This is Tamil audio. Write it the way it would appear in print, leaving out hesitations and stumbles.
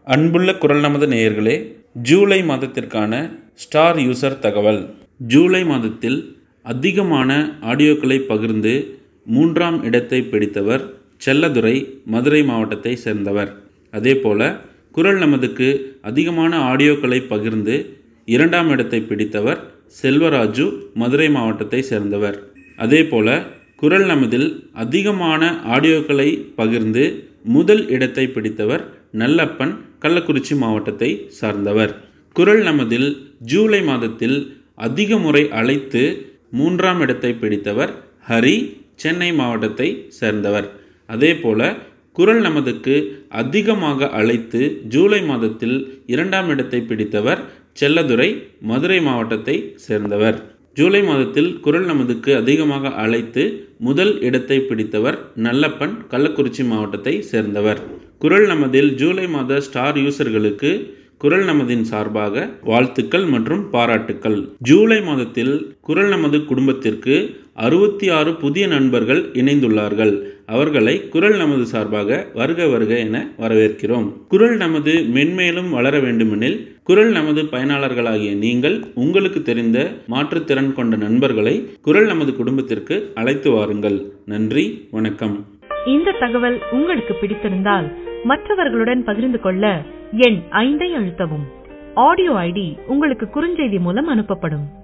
அன்புள்ள குரல் நமது நேயர்களே, ஜூலை மாதத்திற்கான ஸ்டார் யூசர் தகவல். ஜூலை மாதத்தில் அதிகமான ஆடியோக்களை பகிர்ந்து 3ஆம் இடத்தை பிடித்தவர் செல்லதுரை, மதுரை மாவட்டத்தை சேர்ந்தவர். அதேபோல குரல் நமதுக்கு அதிகமான ஆடியோக்களை பகிர்ந்து 2ஆம் இடத்தை பிடித்தவர் செல்வராஜு, மதுரை மாவட்டத்தை சேர்ந்தவர். அதேபோல குரல் நமதில் அதிகமான ஆடியோக்களை பகிர்ந்து முதல் இடத்தை பிடித்தவர் நல்லப்பன், கள்ளக்குறிச்சி மாவட்டத்தை சார்ந்தவர். குரல் நமதில் ஜூலை மாதத்தில் அதிக முறை அழைத்து 3ஆம் இடத்தை பிடித்தவர் ஹரி, சென்னை மாவட்டத்தை சேர்ந்தவர். அதேபோல குரல் நமதுக்கு அதிகமாக அழைத்து ஜூலை மாதத்தில் 2ஆம் இடத்தை பிடித்தவர் செல்லதுரை, மதுரை மாவட்டத்தை சேர்ந்தவர். ஜூலை மாதத்தில் குரல் நமதுக்கு அதிகமாக அழைத்து முதல் இடத்தை பிடித்தவர் நல்லப்பன், கள்ளக்குறிச்சி மாவட்டத்தை சேர்ந்தவர். குரல் நமதில் ஜூலை மாத ஸ்டார் யூசர்களுக்கு குரல் நமதின் சார்பாக வாழ்த்துக்கள் மற்றும் பாராட்டுக்கள். ஜூலை மாதத்தில் குரல் நமது குடும்பத்திற்கு 66 புதிய நண்பர்கள் இணைந்துள்ளார்கள். அவர்களை குரல் நமது சார்பாக வருக வருக என வரவேற்கிறோம். குரல் நமது மென்மேலும் வளர வேண்டுமெனில் குரல் நமது பயனாளர்களாகிய நீங்கள் உங்களுக்கு தெரிந்த மாற்றுத்திறன் கொண்ட நண்பர்களை குரல் நமது குடும்பத்திற்கு அழைத்து வாருங்கள். நன்றி, வணக்கம். இந்த தகவல் உங்களுக்கு பிடித்திருந்தால் மற்றவர்களுடன் பகிர்ந்து கொள்ள எண் 5 அழுத்தவும். ஆடியோ ஐடி உங்களுக்கு குறுஞ்செய்தி மூலம் அனுப்பப்படும்.